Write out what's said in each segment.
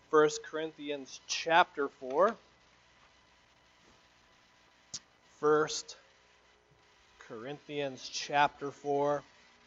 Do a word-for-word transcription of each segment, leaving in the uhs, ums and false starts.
First Corinthians chapter four. First Corinthians chapter four.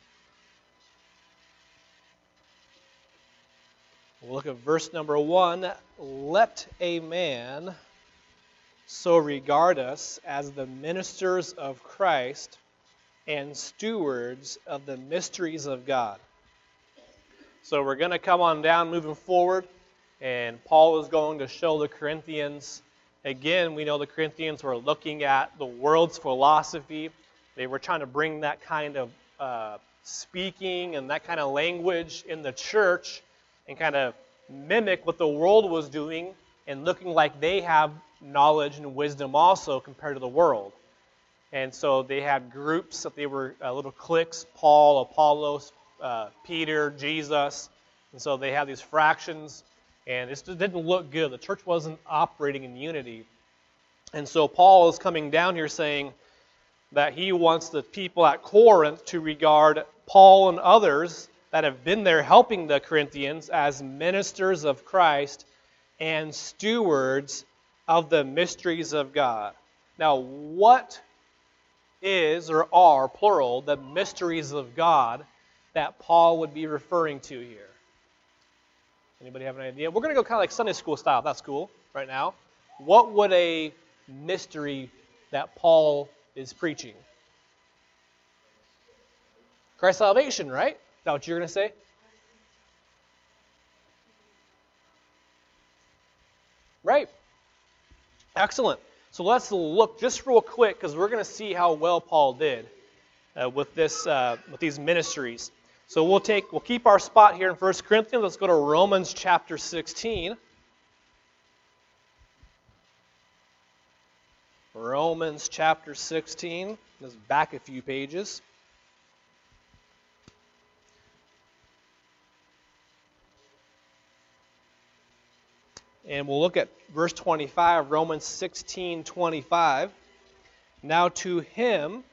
We'll look at verse number one. Let a man so regard us as the ministers of Christ and stewards of the mysteries of God. So we're going to come on down moving forward, and Paul is going to show the Corinthians. Again, we know the Corinthians were looking at the world's philosophy. They were trying to bring that kind of uh, speaking and that kind of language in the church and kind of mimic what the world was doing and looking like they have knowledge and wisdom also compared to the world. And so they had groups that they were uh, little cliques, Paul, Apollos, uh, Peter, Jesus. And so they had these fractions, and it just didn't look good. The church wasn't operating in unity. And so Paul is coming down here saying that he wants the people at Corinth to regard Paul and others that have been there helping the Corinthians as ministers of Christ and stewards of the mysteries of God. Now, what is or are, plural, the mysteries of God that Paul would be referring to here? Anybody have an idea? We're going to go kind of like Sunday school style. That's cool right now. What would a mystery that Paul is preaching? Christ's salvation, right? Is that what you're going to say? Right. Excellent. So let's look just real quick, because we're going to see how well Paul did uh, with this uh, with these ministries. So we'll take we'll keep our spot here in First Corinthians. Let's go to Romans chapter sixteen. Romans chapter sixteen. Let's back a few pages. And we'll look at verse twenty-five, Romans sixteen twenty-five. Now to him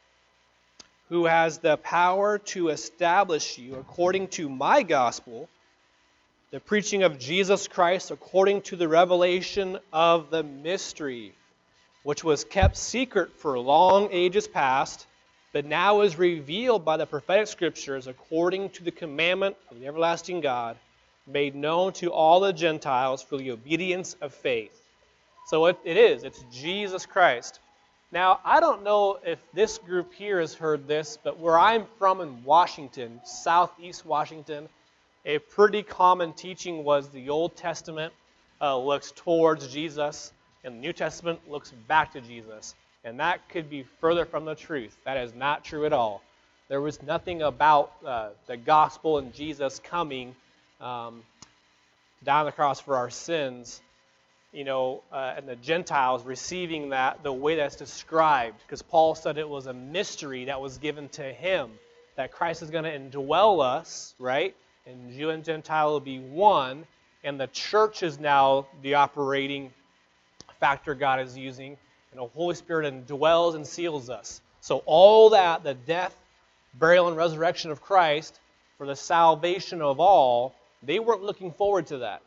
who has the power to establish you according to my gospel, the preaching of Jesus Christ according to the revelation of the mystery, which was kept secret for long ages past, but now is revealed by the prophetic scriptures according to the commandment of the everlasting God, made known to all the Gentiles for the obedience of faith. So it, it is. It's Jesus Christ. Now, I don't know if this group here has heard this, but where I'm from in Washington, southeast Washington, a pretty common teaching was the Old Testament uh, looks towards Jesus, and the New Testament looks back to Jesus. And that could be further from the truth. That is not true at all. There was nothing about uh, the gospel and Jesus coming Um, down on the cross for our sins, you know, uh, and the Gentiles receiving that the way that's described, because Paul said it was a mystery that was given to him, that Christ is going to indwell us, right? And Jew and Gentile will be one, and the church is now the operating factor God is using, and the Holy Spirit indwells and seals us. So all that, the death, burial, and resurrection of Christ for the salvation of all, they weren't looking forward to that.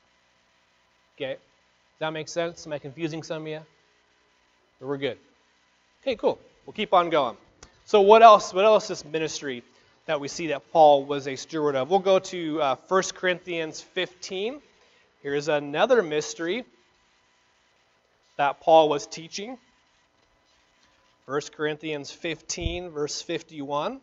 Okay? Does that make sense? Am I confusing some of you? Or we're good? Okay, cool. We'll keep on going. So what else? What else is ministry that we see that Paul was a steward of? We'll go to uh, First Corinthians fifteen. Here's another mystery that Paul was teaching. First Corinthians fifteen, verse fifty-one.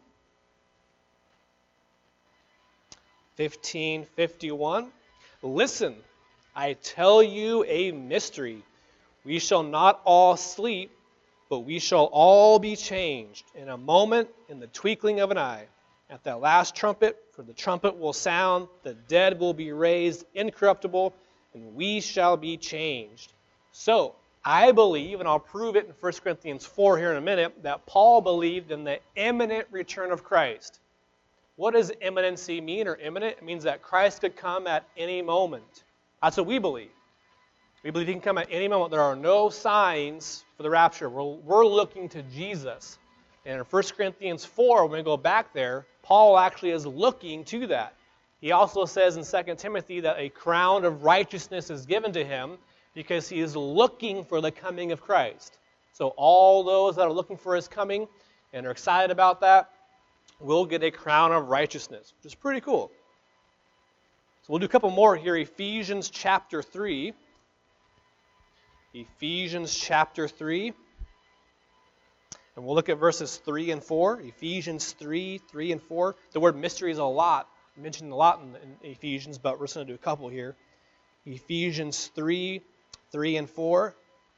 fifteen fifty-one. Listen, I tell you a mystery. We shall not all sleep, but we shall all be changed in a moment, in the twinkling of an eye. At that last trumpet, for the trumpet will sound, the dead will be raised incorruptible, and we shall be changed. So, I believe, and I'll prove it in First Corinthians four here in a minute, that Paul believed in the imminent return of Christ. What does imminency mean, or imminent? It means that Christ could come at any moment. That's what we believe. We believe he can come at any moment. There are no signs for the rapture. We're, we're looking to Jesus. And in First Corinthians four, when we go back there, Paul actually is looking to that. He also says in Second Timothy that a crown of righteousness is given to him because he is looking for the coming of Christ. So all those that are looking for his coming and are excited about that will get a crown of righteousness, which is pretty cool. So we'll do a couple more here. Ephesians chapter three. Ephesians chapter three. And we'll look at verses three and four. Ephesians three, three and four. The word mystery is a lot, mentioned a lot in, in Ephesians, but we're just going to do a couple here. Ephesians three, three and four.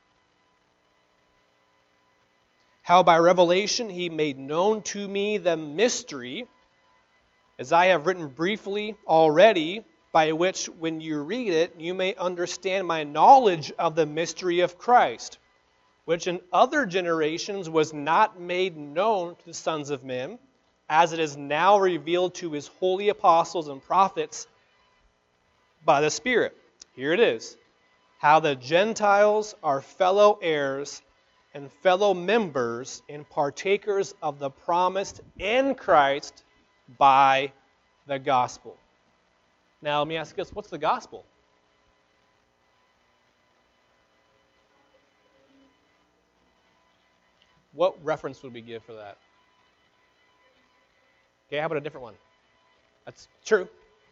How by revelation he made known to me the mystery, as I have written briefly already, by which when you read it, you may understand my knowledge of the mystery of Christ, which in other generations was not made known to the sons of men, as it is now revealed to his holy apostles and prophets by the Spirit. Here it is. How the Gentiles are fellow heirs and fellow members and partakers of the promised in Christ by the gospel. Now, let me ask you this. What's the gospel? What reference would we give for that? Okay, how about a different one? That's true.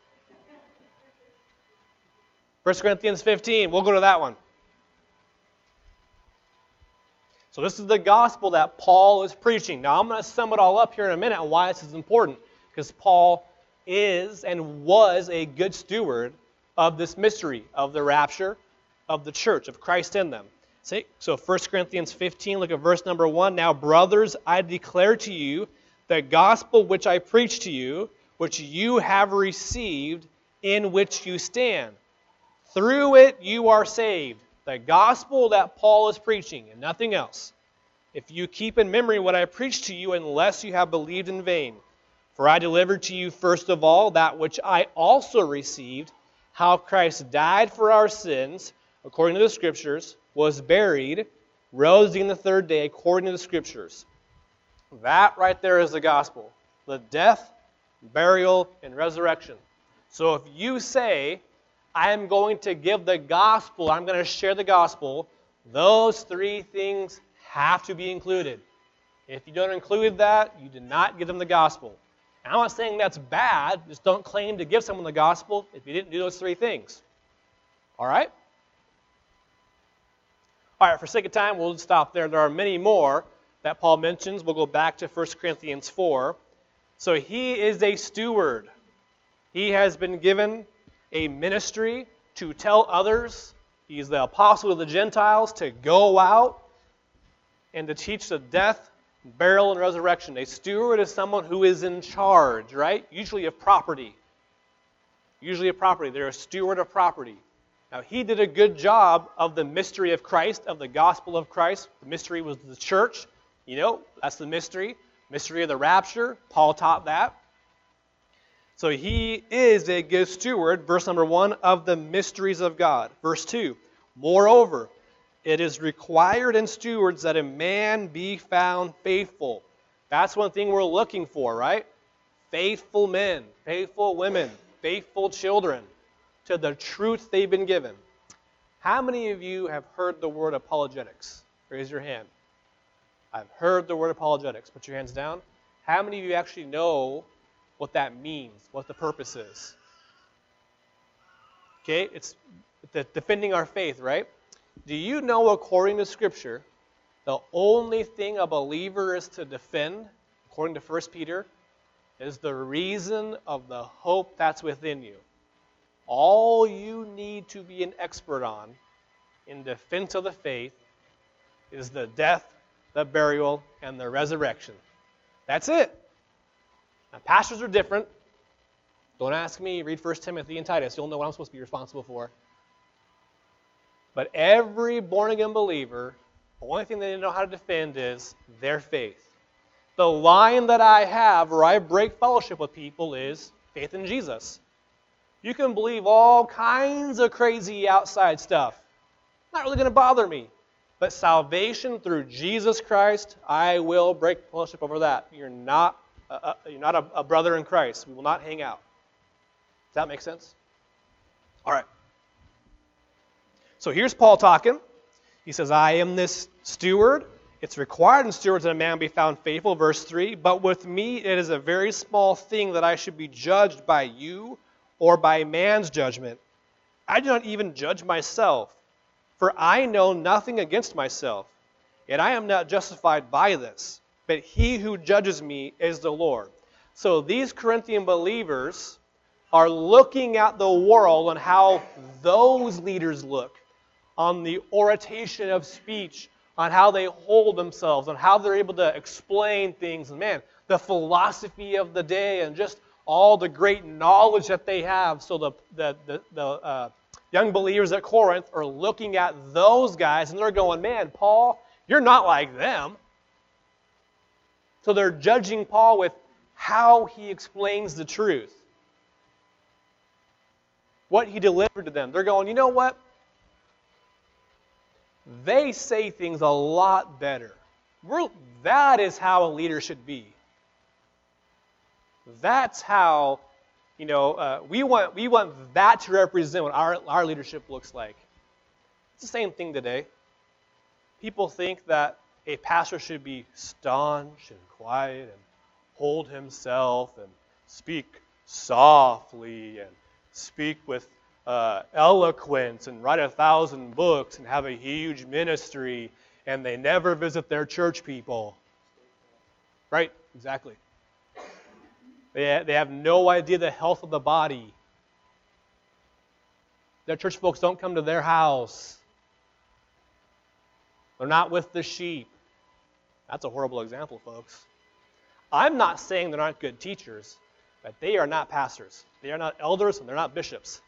First Corinthians fifteen, we'll go to that one. So this is the gospel that Paul is preaching. Now I'm going to sum it all up here in a minute on why this is important. Because Paul is and was a good steward of this mystery, of the rapture, of the church, of Christ in them. See? So First Corinthians fifteen, look at verse number one. Now, brothers, I declare to you the gospel which I preached to you, which you have received, in which you stand. Through it you are saved. The gospel that Paul is preaching, and nothing else. If you keep in memory what I preached to you, unless you have believed in vain. For I delivered to you first of all that which I also received, how Christ died for our sins, according to the Scriptures, was buried, rose again the third day, according to the Scriptures. That right there is the gospel. The death, burial, and resurrection. So if you say, I am going to give the gospel, I'm going to share the gospel, those three things have to be included. If you don't include that, you did not give them the gospel. And I'm not saying that's bad, just don't claim to give someone the gospel if you didn't do those three things. All right? All right, for sake of time, we'll stop there. There are many more that Paul mentions. We'll go back to First Corinthians four. So he is a steward. He has been given a ministry to tell others. He's the apostle of the Gentiles to go out and to teach the death, burial, and resurrection. A steward is someone who is in charge, right? Usually of property. Usually of property. They're a steward of property. Now, he did a good job of the mystery of Christ, of the gospel of Christ. The mystery was the church. You know, that's the mystery. Mystery of the rapture. Paul taught that. So he is a good steward, verse number one, of the mysteries of God. Verse two, moreover, it is required in stewards that a man be found faithful. That's one thing we're looking for, right? Faithful men, faithful women, faithful children to the truth they've been given. How many of you have heard the word apologetics? Raise your hand. I've heard the word apologetics. Put your hands down. How many of you actually know what that means, what the purpose is? Okay, it's the defending our faith, right? Do you know, according to Scripture, the only thing a believer is to defend, according to First Peter, is the reason of the hope that's within you. All you need to be an expert on in defense of the faith is the death, the burial, and the resurrection. That's it. Now, pastors are different. Don't ask me. Read First Timothy and Titus. You'll know what I'm supposed to be responsible for. But every born-again believer, the only thing they know how to defend is their faith. The line that I have where I break fellowship with people is faith in Jesus. You can believe all kinds of crazy outside stuff. Not really going to bother me. But salvation through Jesus Christ, I will break fellowship over that. You're not Uh, you're not a, a brother in Christ. We will not hang out. Does that make sense? All right. So here's Paul talking. He says, I am this steward. It's required in stewards that a man be found faithful, verse three. But with me it is a very small thing that I should be judged by you or by man's judgment. I do not even judge myself, for I know nothing against myself, and I am not justified by this. But he who judges me is the Lord. So these Corinthian believers are looking at the world and how those leaders look, on the oration of speech, on how they hold themselves, on how they're able to explain things, and man, the philosophy of the day, and just all the great knowledge that they have. So the the the, the uh, young believers at Corinth are looking at those guys, and they're going, man, Paul, you're not like them. So they're judging Paul with how he explains the truth, what he delivered to them. They're going, you know what? They say things a lot better. We're, that is how a leader should be. That's how, you know, uh, we want we want that to represent what our, our leadership looks like. It's the same thing today. People think that a pastor should be staunch and quiet and hold himself and speak softly and speak with Uh, eloquence and write a thousand books and have a huge ministry, and they never visit their church people. Right? Exactly. They, they have no idea the health of the body. Their church folks don't come to their house. They're not with the sheep. That's a horrible example, folks. I'm not saying they're not good teachers, but they are not pastors. They are not elders, and they're not bishops.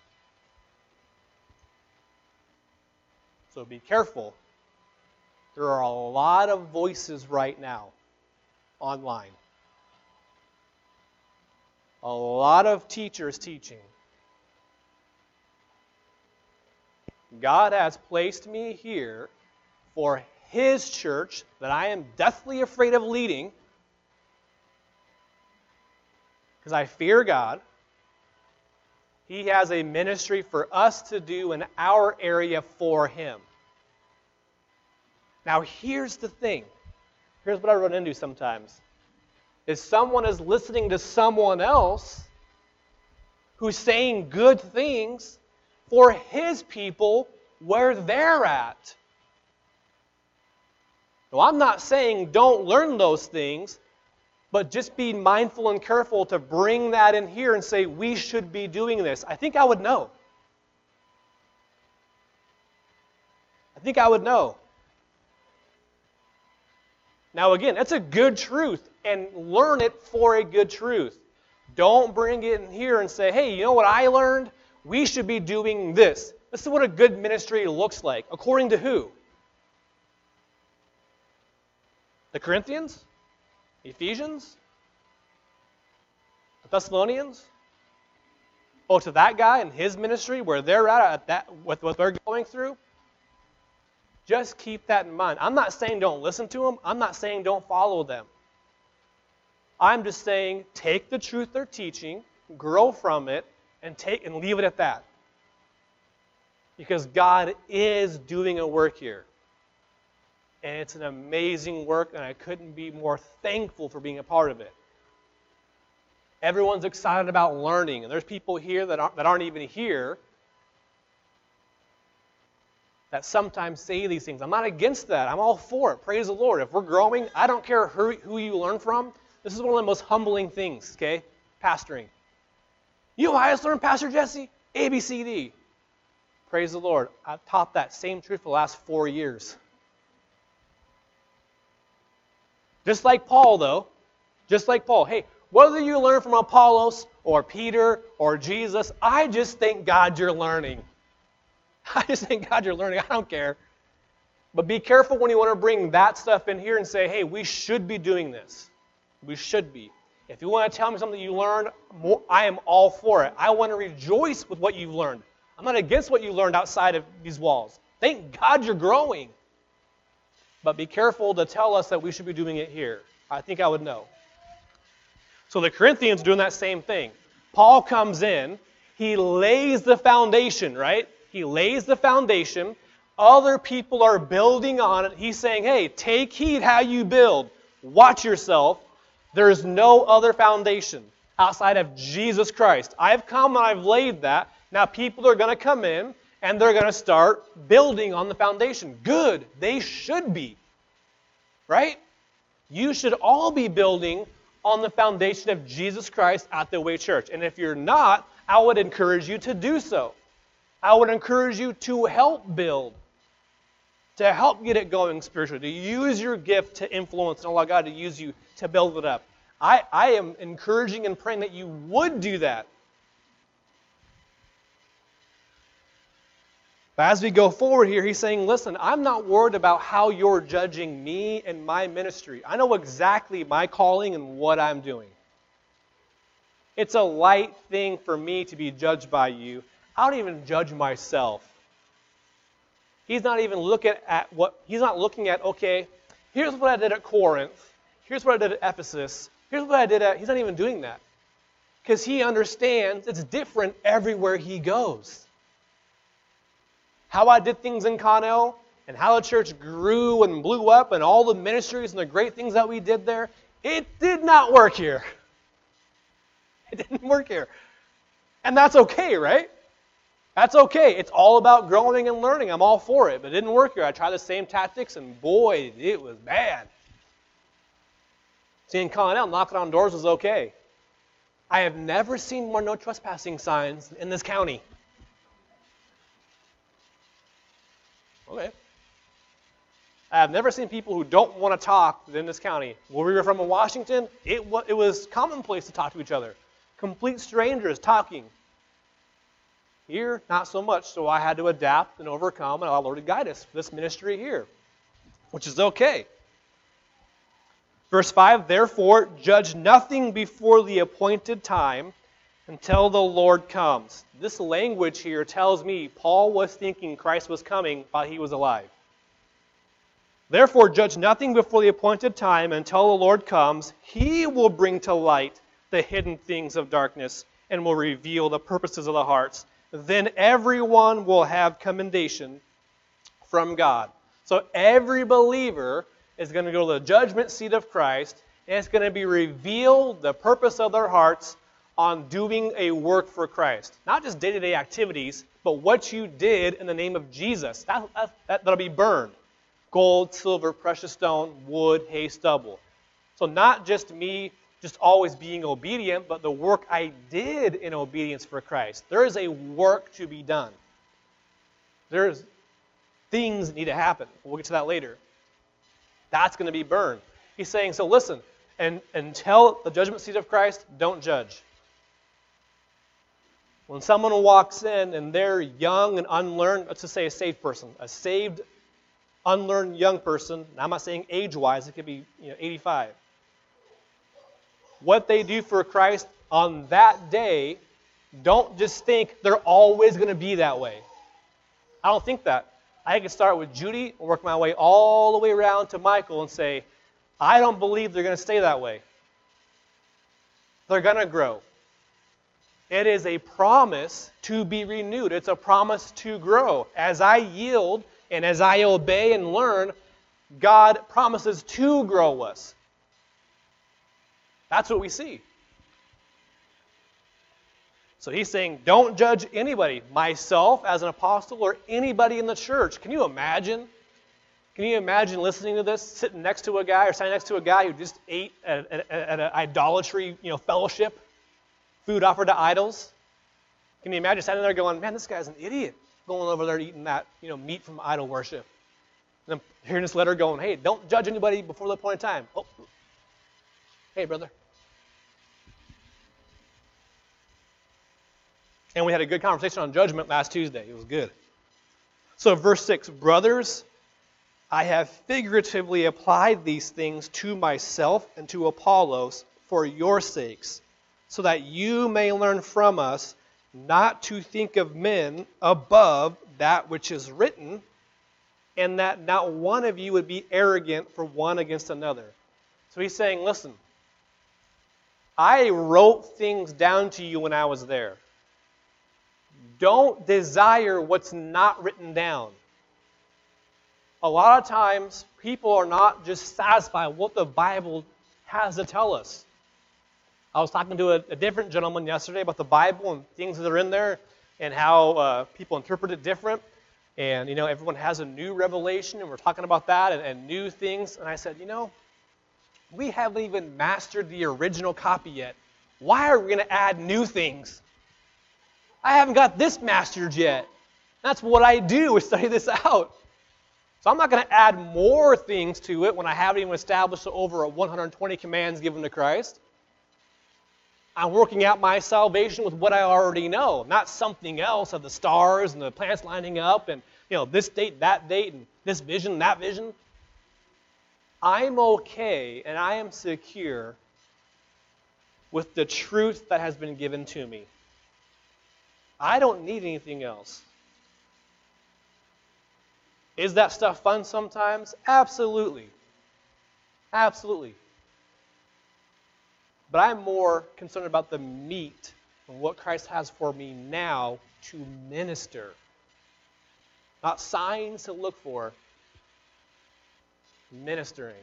So be careful. There are a lot of voices right now online. A lot of teachers teaching. God has placed me here for His church that I am deathly afraid of leading because I fear God. He has a ministry for us to do in our area for Him. Now, here's the thing. Here's what I run into sometimes. Is someone is listening to someone else who's saying good things for his people where they're at. Now, I'm not saying don't learn those things, but just be mindful and careful to bring that in here and say, we should be doing this. I think I would know. I think I would know. Now again, that's a good truth, and learn it for a good truth. Don't bring it in here and say, hey, you know what I learned? We should be doing this. This is what a good ministry looks like. According to who? The Corinthians? Ephesians? The Thessalonians? Oh, to that guy and his ministry, where they're at, at that, with what they're going through? Just keep that in mind. I'm not saying don't listen to them. I'm not saying don't follow them. I'm just saying take the truth they're teaching, grow from it, and take and leave it at that. Because God is doing a work here. And it's an amazing work, and I couldn't be more thankful for being a part of it. Everyone's excited about learning, and there's people here that aren't, that aren't even here that sometimes say these things. I'm not against that. I'm all for it. Praise the Lord. If we're growing, I don't care who, who you learn from. This is one of the most humbling things, okay? Pastoring. You know how I just learned, Pastor Jesse? A, B, C, D. Praise the Lord. I've taught that same truth for the last four years. Just like Paul, though. Just like Paul. Hey, whether you learn from Apollos or Peter or Jesus, I just thank God you're learning. I just thank God you're learning. I don't care. But be careful when you want to bring that stuff in here and say, hey, we should be doing this. We should be. If you want to tell me something you learned, I am all for it. I want to rejoice with what you've learned. I'm not against what you learned outside of these walls. Thank God you're growing. But be careful to tell us that we should be doing it here. I think I would know. So the Corinthians are doing that same thing. Paul comes in. He lays the foundation, right? He lays the foundation. Other people are building on it. He's saying, hey, take heed how you build. Watch yourself. There's no other foundation outside of Jesus Christ. I've come and I've laid that. Now people are going to come in and they're going to start building on the foundation. Good. They should be. Right? You should all be building on the foundation of Jesus Christ at the Way Church. And if you're not, I would encourage you to do so. I would encourage you to help build, to help get it going spiritually, to use your gift to influence and allow God to use you to build it up. I, I am encouraging and praying that you would do that. But as we go forward here, he's saying, listen, I'm not worried about how you're judging me and my ministry. I know exactly my calling and what I'm doing. It's a light thing for me to be judged by you. I don't even judge myself. He's not even looking at what, he's not looking at, okay, here's what I did at Corinth. Here's what I did at Ephesus. Here's what I did at, he's not even doing that. Because he understands it's different everywhere he goes. How I did things in Connell and how the church grew and blew up and all the ministries and the great things that we did there, it did not work here. It didn't work here. And that's okay, right? That's okay. It's all about growing and learning. I'm all for it, but it didn't work here. I tried the same tactics, and boy, it was bad. See, in Connell, knocking on doors was okay. I have never seen more no trespassing signs in this county. Okay. I have never seen people who don't want to talk in this county. Where we were from in Washington, it, it was commonplace to talk to each other. Complete strangers talking. Here, not so much, so I had to adapt and overcome and allow the Lord to guide us for this ministry here, which is okay. Verse five, therefore, judge nothing before the appointed time until the Lord comes. This language here tells me Paul was thinking Christ was coming while he was alive. Therefore, judge nothing before the appointed time until the Lord comes. He will bring to light the hidden things of darkness and will reveal the purposes of the hearts. Then everyone will have commendation from God. So every believer is going to go to the judgment seat of Christ, and it's going to be revealed the purpose of their hearts on doing a work for Christ. Not just day-to-day activities, but what you did in the name of Jesus. That, that, that'll be burned. Gold, silver, precious stone, wood, hay, stubble. So not just me just always being obedient, but the work I did in obedience for Christ. There is a work to be done. There's things that need to happen. We'll get to that later. That's going to be burned. He's saying, so listen, and until the judgment seat of Christ, don't judge. When someone walks in and they're young and unlearned, let's just say a saved person, a saved, unlearned young person, and I'm not saying age-wise, it could be you know, eighty-five. What they do for Christ on that day, don't just think they're always going to be that way. I don't think that. I could start with Judy and work my way all the way around to Michael and say, I don't believe they're going to stay that way. They're going to grow. It is a promise to be renewed. It's a promise to grow. As I yield and as I obey and learn, God promises to grow us. That's what we see. So he's saying, don't judge anybody, myself as an apostle or anybody in the church. Can you imagine? Can you imagine listening to this, sitting next to a guy or standing next to a guy who just ate at, at, at an idolatry you know, fellowship, food offered to idols? Can you imagine standing there going, man, this guy's an idiot, going over there eating that you know, meat from idol worship. And then hearing this letter going, hey, don't judge anybody before the appointed time. Oh, hey, brother. And we had a good conversation on judgment last Tuesday. It was good. So verse six, brothers, I have figuratively applied these things to myself and to Apollos for your sakes, so that you may learn from us not to think of men above that which is written, and that not one of you would be arrogant for one against another. So he's saying, listen, I wrote things down to you when I was there. Don't desire what's not written down. A lot of times, people are not just satisfied with what the Bible has to tell us. I was talking to a, a different gentleman yesterday about the Bible and things that are in there and how uh, people interpret it different. And, you know, everyone has a new revelation, and we're talking about that and, and new things. And I said, you know, we haven't even mastered the original copy yet. Why are we going to add new things? I haven't got this mastered yet. That's what I do, is study this out. So I'm not going to add more things to it when I haven't even established over one hundred twenty commands given to Christ. I'm working out my salvation with what I already know, not something else of the stars and the planets lining up and, you know, this date, that date, and this vision, that vision. I'm okay and I am secure with the truth that has been given to me. I don't need anything else. Is that stuff fun sometimes? Absolutely. Absolutely. But I'm more concerned about the meat and what Christ has for me now to minister. Not signs to look for, ministering.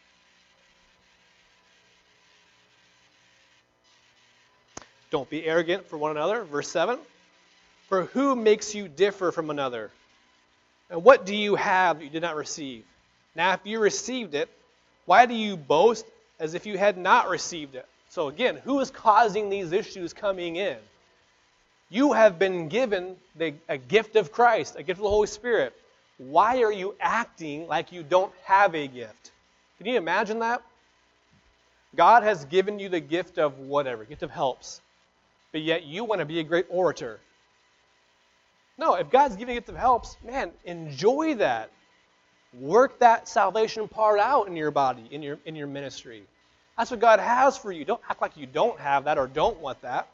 Don't be arrogant for one another. Verse seven. For who makes you differ from another? And what do you have that you did not receive? Now, if you received it, why do you boast as if you had not received it? So again, who is causing these issues coming in? You have been given the, a gift of Christ, a gift of the Holy Spirit. Why are you acting like you don't have a gift? Can you imagine that? God has given you the gift of whatever, gift of helps, but yet you want to be a great orator. No, if God's giving you a gift of helps, man, enjoy that. Work that salvation part out in your body, in your in your ministry. That's what God has for you. Don't act like you don't have that or don't want that.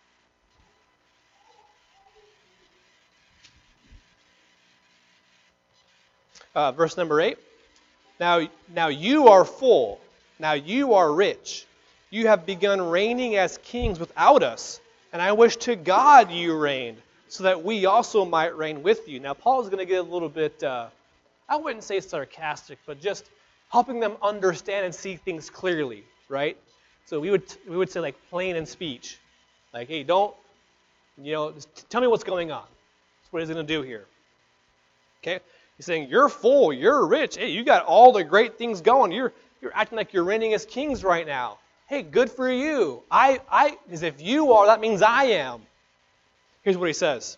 Uh, verse number eight. Now, now you are full. Now you are rich. You have begun reigning as kings without us. And I wish to God you reigned, so that we also might reign with you. Now, Paul is going to get a little bit, uh, I wouldn't say sarcastic, but just helping them understand and see things clearly, right? So we would we would say like plain in speech. Like, hey, don't, you know, just tell me what's going on. That's what he's going to do here. Okay? He's saying, you're full, you're rich. Hey, you got all the great things going. You're you're acting like you're reigning as kings right now. Hey, good for you. I, I, because if you are, that means I am. Here's what he says.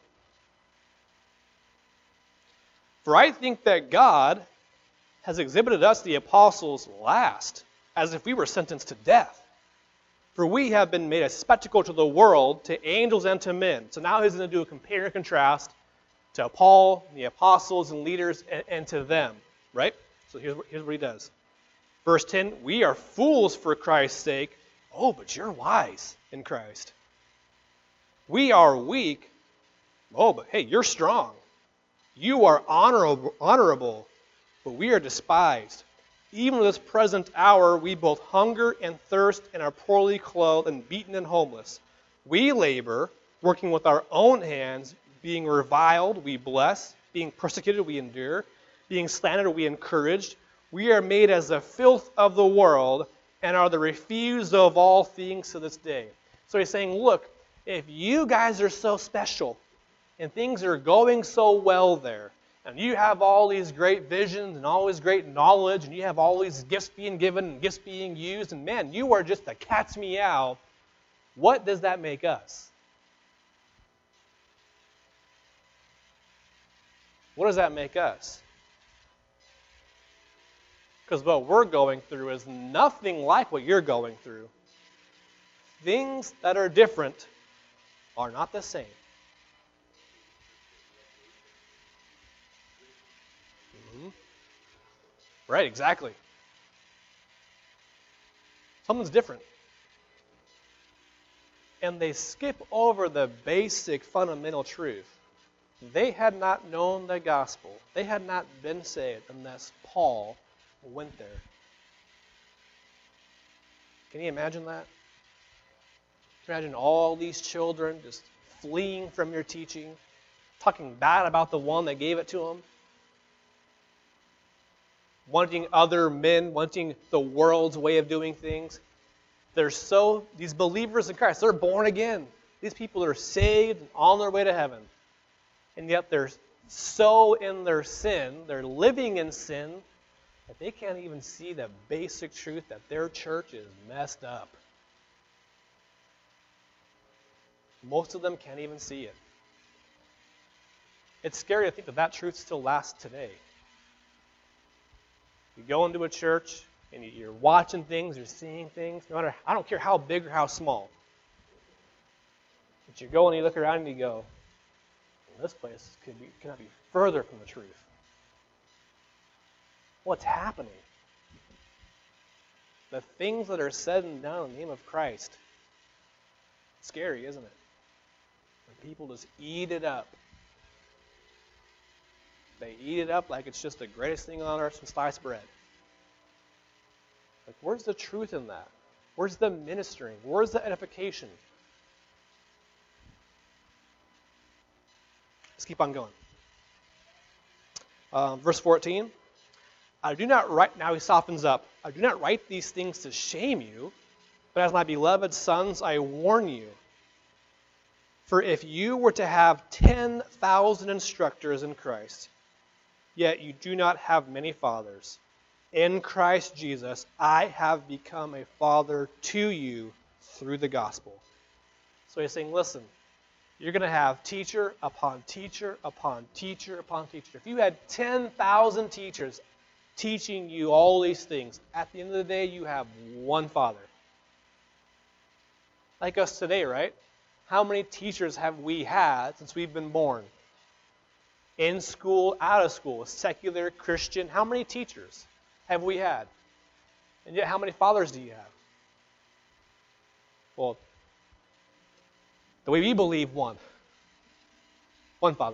For I think that God has exhibited us, the apostles, last, as if we were sentenced to death. For we have been made a spectacle to the world, to angels and to men. So now he's going to do a compare and contrast to Paul, the apostles and leaders, and, and to them, right? So here's, here's what he does. Verse ten, we are fools for Christ's sake. Oh, but you're wise in Christ. We are weak. Oh, but hey, you're strong. You are honorable, honorable, but we are despised. Even in this present hour, we both hunger and thirst and are poorly clothed and beaten and homeless. We labor, working with our own hands, being reviled, we bless, being persecuted, we endure, being slandered, we encourage. We are made as the filth of the world and are the refuse of all things to this day. So he's saying, look, if you guys are so special and things are going so well there, and you have all these great visions and all this great knowledge, and you have all these gifts being given and gifts being used, and man, you are just a cat's meow, what does that make us? What does that make us? Because what we're going through is nothing like what you're going through. Things that are different are not the same. Mm-hmm. Right, exactly. Something's different. And they skip over the basic fundamental truth. They had not known the gospel. They had not been saved unless Paul went there. Can you imagine that? Imagine all these children just fleeing from your teaching, talking bad about the one that gave it to them, wanting other men, wanting the world's way of doing things. They're so, these believers in Christ, they're born again. These people are saved and on their way to heaven. And yet they're so in their sin, they're living in sin, that they can't even see the basic truth that their church is messed up. Most of them can't even see it. It's scary to think that that truth still lasts today. You go into a church and you're watching things, you're seeing things, no matter, I don't care how big or how small. But you go and you look around and you go, this place could be, cannot be further from the truth. What's happening? The things that are said and done in the name of Christ. Scary, isn't it? When people just eat it up. They eat it up like it's just the greatest thing on earth since sliced bread. Like, where's the truth in that? Where's the ministering? Where's the edification? Let's keep on going. Um, verse fourteen. I do not write, now he softens up, I do not write these things to shame you, but as my beloved sons, I warn you. For if you were to have ten thousand instructors in Christ, yet you do not have many fathers, in Christ Jesus, I have become a father to you through the gospel. So he's saying, listen, you're going to have teacher upon teacher upon teacher upon teacher. If you had ten thousand teachers teaching you all these things, at the end of the day, you have one Father. Like us today, right? How many teachers have we had since we've been born? In school, out of school, secular, Christian, how many teachers have we had? And yet, how many fathers do you have? Well, the way we believe, one. One Father.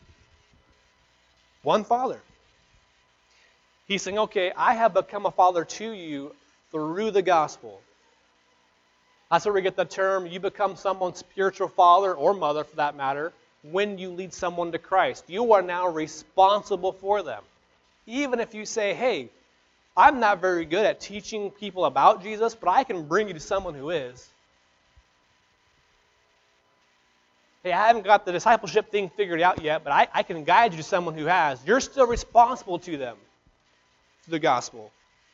One Father. He's saying, okay, I have become a father to you through the gospel. That's where we get the term, you become someone's spiritual father or mother, for that matter, when you lead someone to Christ. You are now responsible for them. Even if you say, hey, I'm not very good at teaching people about Jesus, but I can bring you to someone who is. Hey, I haven't got the discipleship thing figured out yet, but I, I can guide you to someone who has. You're still responsible to them. The gospel.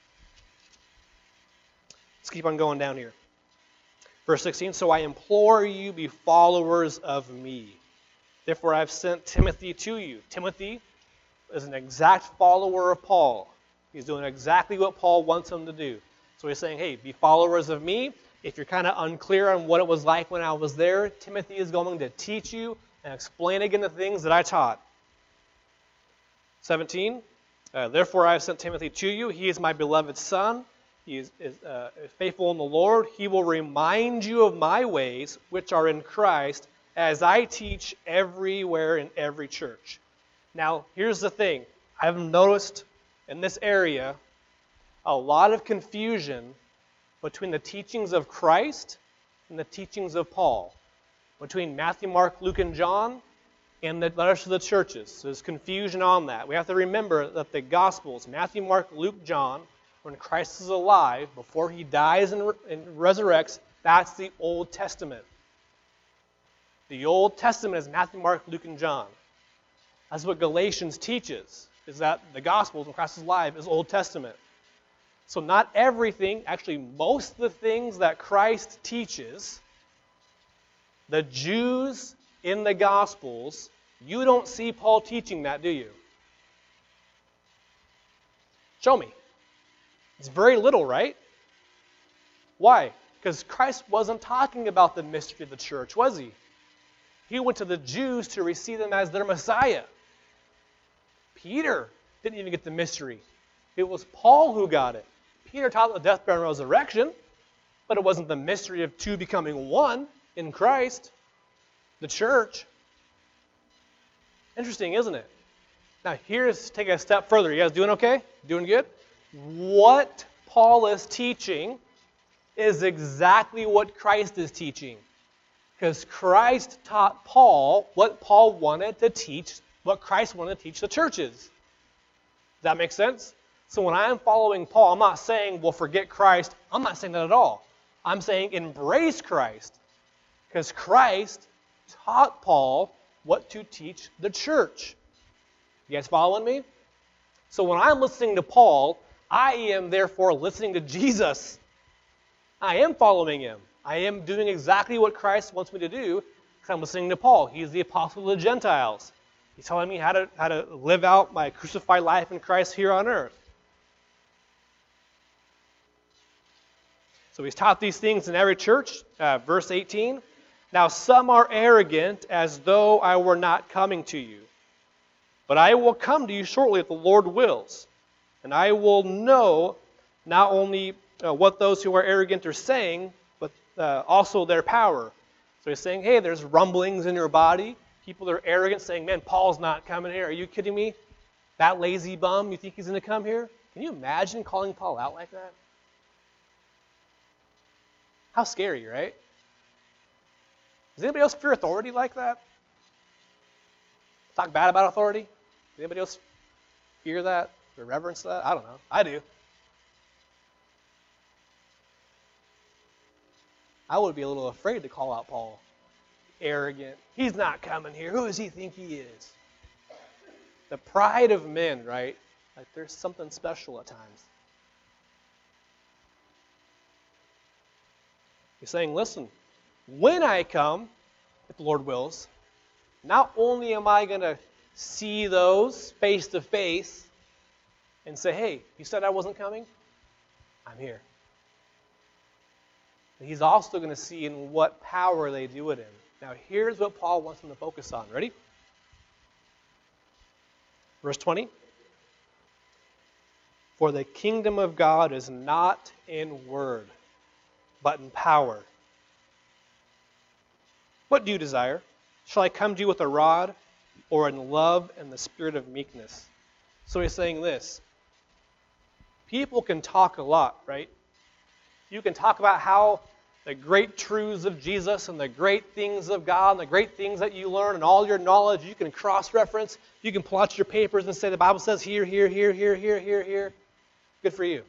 Let's keep on going down here. Verse sixteen, so I implore you, be followers of me. Therefore I've sent Timothy to you. Timothy is an exact follower of Paul. He's doing exactly what Paul wants him to do. So he's saying, hey, be followers of me. If you're kind of unclear on what it was like when I was there, Timothy is going to teach you and explain again the things that I taught. seventeen, Uh, Therefore I have sent Timothy to you. He is my beloved son. He is, is uh, faithful in the Lord. He will remind you of my ways, which are in Christ, as I teach everywhere in every church. Now, here's the thing. I've noticed in this area a lot of confusion between the teachings of Christ and the teachings of Paul. Between Matthew, Mark, Luke, and John, and the letters to the churches. So there's confusion on that. We have to remember that the Gospels, Matthew, Mark, Luke, John, when Christ is alive, before he dies and, re- and resurrects, that's the Old Testament. The Old Testament is Matthew, Mark, Luke, and John. That's what Galatians teaches, is that the Gospels, when Christ is alive, is Old Testament. So not everything, actually most of the things that Christ teaches, the Jews in the Gospels, you don't see Paul teaching that, do you? Show me. It's very little, right? Why? Because Christ wasn't talking about the mystery of the church, was he? He went to the Jews to receive them as their Messiah. Peter didn't even get the mystery. It was Paul who got it. Peter taught the death, burial, and resurrection, but it wasn't the mystery of two becoming one in Christ, the church. Interesting, isn't it? Now, here's, take a step further. You guys doing okay? Doing good? What Paul is teaching is exactly what Christ is teaching. Because Christ taught Paul what Paul wanted to teach, what Christ wanted to teach the churches. Does that make sense? So when I'm following Paul, I'm not saying, well, forget Christ. I'm not saying that at all. I'm saying embrace Christ. Because Christ taught Paul what to teach the church. You guys following me? So when I'm listening to Paul, I am therefore listening to Jesus. I am following him. I am doing exactly what Christ wants me to do because I'm listening to Paul. He's the apostle of the Gentiles. He's telling me how to, how to live out my crucified life in Christ here on earth. So he's taught these things in every church. Uh, verse eighteen. Now some are arrogant as though I were not coming to you. But I will come to you shortly if the Lord wills. And I will know not only uh, what those who are arrogant are saying, but uh, also their power. So he's saying, hey, there's rumblings in your body. People are arrogant saying, man, Paul's not coming here. Are you kidding me? That lazy bum, you think he's going to come here? Can you imagine calling Paul out like that? How scary, right? Does anybody else fear authority like that? Talk bad about authority? Does anybody else fear that or reverence that? I don't know. I do. I would be a little afraid to call out Paul. Arrogant. He's not coming here. Who does he think he is? The pride of men, right? Like there's something special at times. He's saying, listen, when I come, if the Lord wills, not only am I going to see those face to face and say, hey, you said I wasn't coming? I'm here. But he's also going to see in what power they do it in. Now, here's what Paul wants them to focus on. Ready? Verse twenty. For the kingdom of God is not in word, but in power. What do you desire? Shall I come to you with a rod, or in love and the spirit of meekness? So he's saying this. People can talk a lot, right? You can talk about how the great truths of Jesus and the great things of God and the great things that you learn and all your knowledge. You can cross-reference. You can plot your papers and say the Bible says here, here, here, here, here, here, here. Good for you.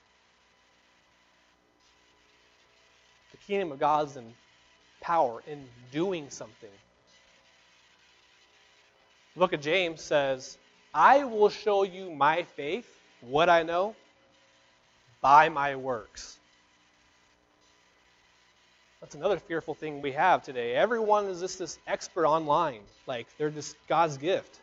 The kingdom of God's in power, in doing something. The book of James says, I will show you my faith, what I know, by my works. That's another fearful thing we have today. Everyone is just this expert online. Like, they're just God's gift.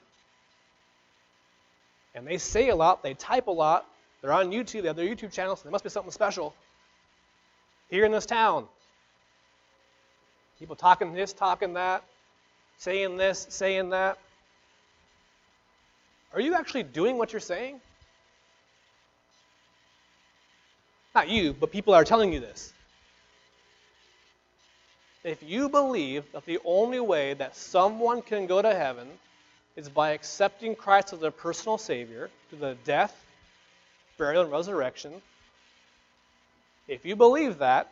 And they say a lot, they type a lot. They're on YouTube, they have their YouTube channel, so there must be something special. Here in this town. People talking this, talking that, saying this, saying that. Are you actually doing what you're saying? Not you, but people are telling you this. If you believe that the only way that someone can go to heaven is by accepting Christ as their personal Savior through the death, burial, and resurrection, if you believe that,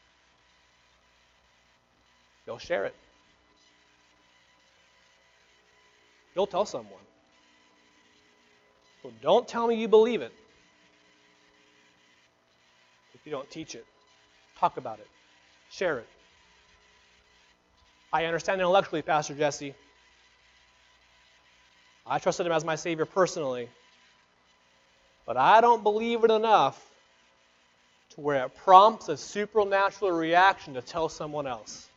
you'll share it. You'll tell someone. So don't tell me you believe it if you don't teach it. Talk about it. Share it. I understand intellectually, Pastor Jesse. I trusted him as my Savior personally. But I don't believe it enough to where it prompts a supernatural reaction to tell someone else.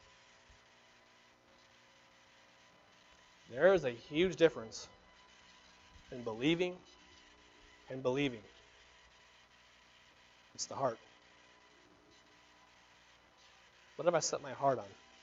There is a huge difference in believing and believing. It's the heart. What have I set my heart on?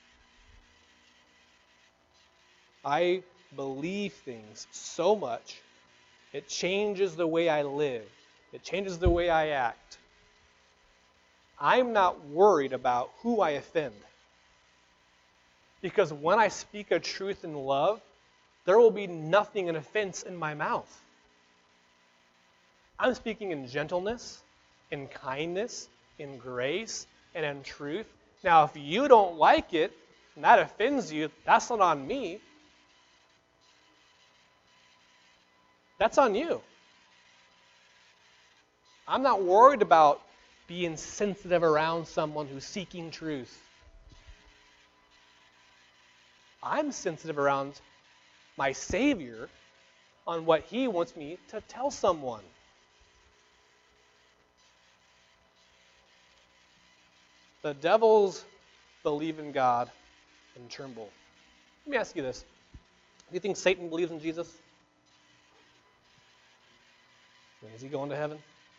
I believe things so much, it changes the way I live. It changes the way I act. I'm not worried about who I offend. Because when I speak a truth in love, there will be nothing in offense in my mouth. I'm speaking in gentleness, in kindness, in grace, and in truth. Now, if you don't like it, and that offends you, that's not on me. That's on you. I'm not worried about being sensitive around someone who's seeking truth. I'm sensitive around my Savior on what He wants me to tell someone. The devils believe in God and tremble. Let me ask you this. Do you think Satan believes in Jesus? Is he going to heaven?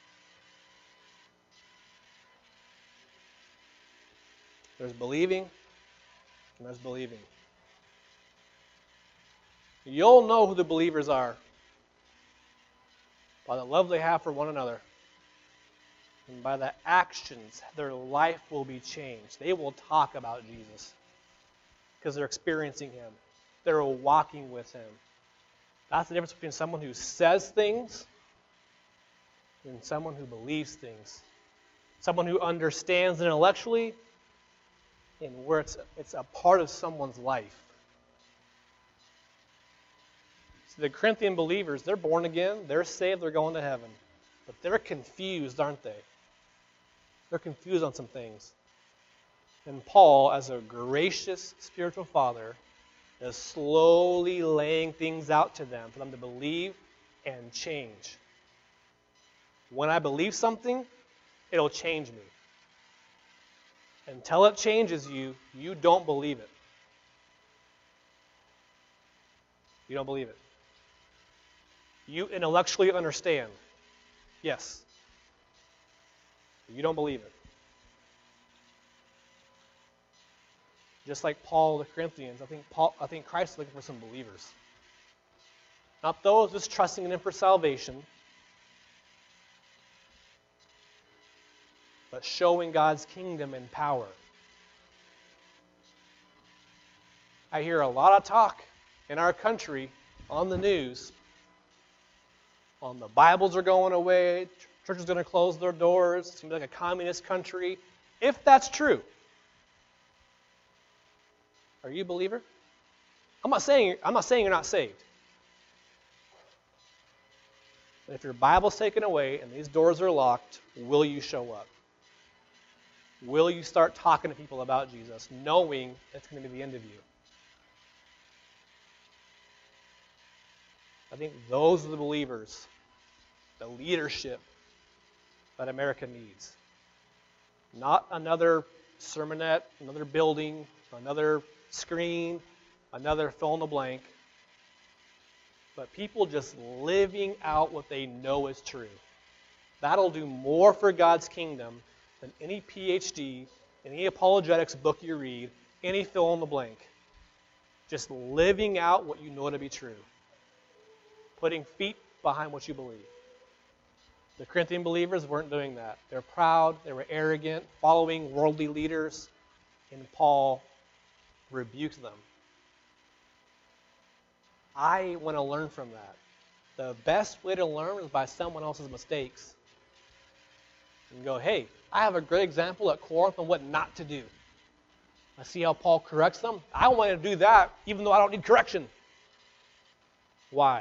There's believing and there's believing. You'll know who the believers are by the love they have for one another. And by the actions, their life will be changed. They will talk about Jesus because they're experiencing Him. They're walking with Him. That's the difference between someone who says things and someone who believes things. Someone who understands intellectually and where it's, it's a part of someone's life. So the Corinthian believers, they're born again, they're saved, they're going to heaven. But they're confused, aren't they? They're confused on some things. And Paul, as a gracious spiritual father, is slowly laying things out to them for them to believe and change. When I believe something, it'll change me. Until it changes you, you don't believe it. You don't believe it. You intellectually understand. Yes. You don't believe it. Just like Paul, the Corinthians, I think Paul, I think Christ is looking for some believers. Not those just trusting in Him for salvation, but showing God's kingdom and power. I hear a lot of talk in our country on the news on the Bibles are going away, churches are going to close their doors, it's going to be like a communist country. If that's true, are you a believer? I'm not saying I'm not saying you're not saved. But if your Bible's taken away and these doors are locked, will you show up? Will you start talking to people about Jesus, knowing it's going to be the end of you? I think those are the believers, the leadership that America needs. Not another sermonette, another building, another screen, another fill in the blank, but people just living out what they know is true. That'll do more for God's kingdom than any P H D, any apologetics book you read, any fill in the blank. Just living out what you know to be true. Putting feet behind what you believe. The Corinthian believers weren't doing that. They're proud, they were arrogant, following worldly leaders, and Paul rebuked them. I want to learn from that. The best way to learn is by someone else's mistakes. And go, hey, I have a great example at Corinth on what not to do. I see how Paul corrects them. I want to do that even though I don't need correction. Why?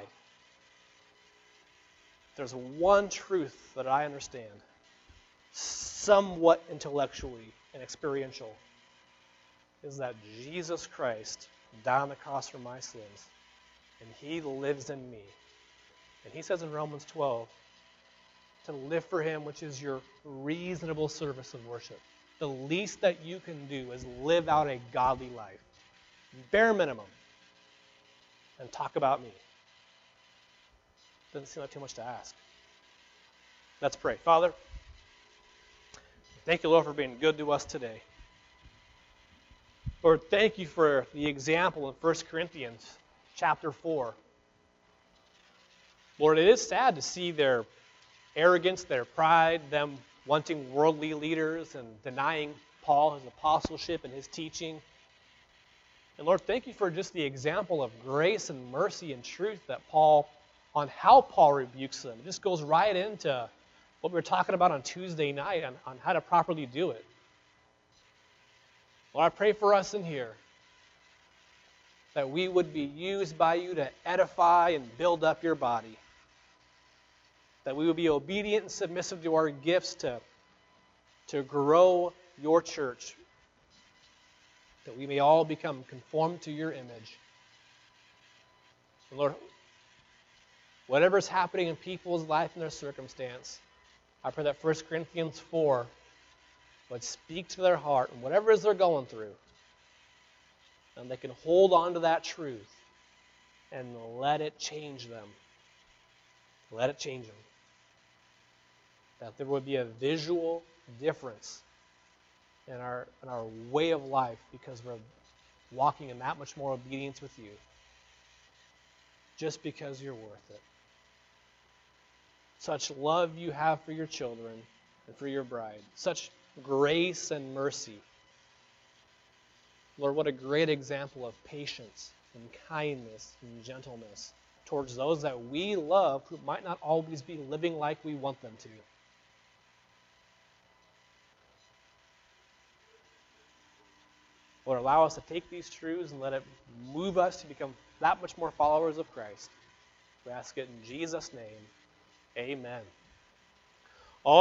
There's one truth that I understand, somewhat intellectually and experiential, is that Jesus Christ died on the cross for my sins, and He lives in me. And He says in Romans twelve, to live for Him, which is your reasonable service of worship. The least that you can do is live out a godly life, bare minimum, and talk about me. Doesn't seem like too much to ask. Let's pray. Father, thank you, Lord, for being good to us today. Lord, thank you for the example in First Corinthians chapter four. Lord, it is sad to see their arrogance, their pride, them wanting worldly leaders and denying Paul his apostleship and his teaching. And Lord, thank you for just the example of grace and mercy and truth that Paul, on how Paul rebukes them. It just goes right into what we were talking about on Tuesday night on, on how to properly do it. Lord, I pray for us in here that we would be used by you to edify and build up your body. That we would be obedient and submissive to our gifts to, to grow your church. That we may all become conformed to your image. And Lord, whatever's happening in people's life and their circumstance, I pray that First Corinthians four would speak to their heart and whatever it is they're going through, and they can hold on to that truth and let it change them. Let it change them. That there would be a visual difference in our, in our way of life because we're walking in that much more obedience with you. Just because you're worth it. Such love you have for your children and for your bride. Such grace and mercy. Lord, what a great example of patience and kindness and gentleness towards those that we love who might not always be living like we want them to. Lord, allow us to take these truths and let it move us to become that much more followers of Christ. We ask it in Jesus' name. Amen.